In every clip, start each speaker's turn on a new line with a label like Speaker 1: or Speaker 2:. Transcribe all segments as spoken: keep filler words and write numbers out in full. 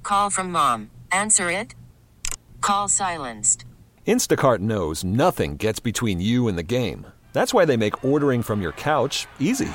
Speaker 1: call from mom. Answer it. Call silenced.
Speaker 2: Instacart knows nothing gets between you and the game. That's why they make ordering from your couch easy.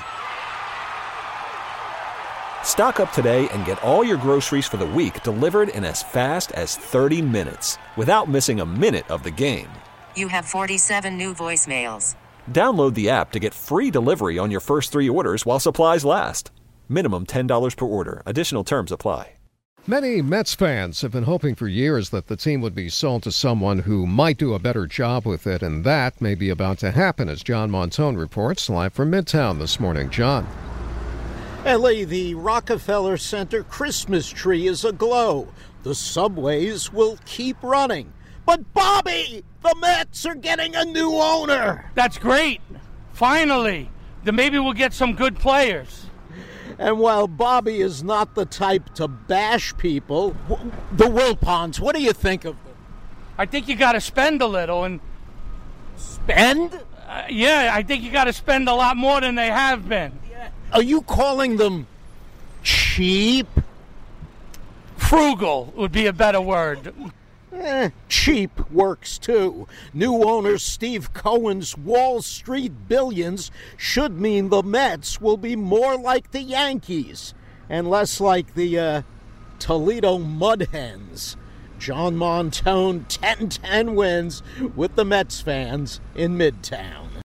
Speaker 2: Stock up today and get all your groceries for the week delivered in as fast as thirty minutes without missing a minute of the game.
Speaker 1: You have forty-seven new voicemails.
Speaker 2: Download the app to get free delivery on your first three orders while supplies last. Minimum ten dollars per order. Additional terms apply.
Speaker 3: Many Mets fans have been hoping for years that the team would be sold to someone who might do a better job with it, and that may be about to happen, as John Montone reports live from Midtown this morning. John.
Speaker 4: L A, the Rockefeller Center Christmas tree is aglow. The subways will keep running. But Bobby, the Mets are getting a new owner.
Speaker 5: That's great. Finally. Then maybe we'll get some good players.
Speaker 4: And while Bobby is not the type to bash people, the Wilpons, what do you think of them?
Speaker 5: I think you got to spend a little. and
Speaker 4: Spend?
Speaker 5: Uh, yeah, I think you got to spend a lot more than they have been.
Speaker 4: Are you calling them cheap?
Speaker 5: Frugal would be a better word.
Speaker 4: Eh, cheap works too. New owner Steve Cohen's Wall Street billions should mean the Mets will be more like the Yankees and less like the uh, Toledo Mud Hens. John Montone, ten ten wins with the Mets fans in Midtown.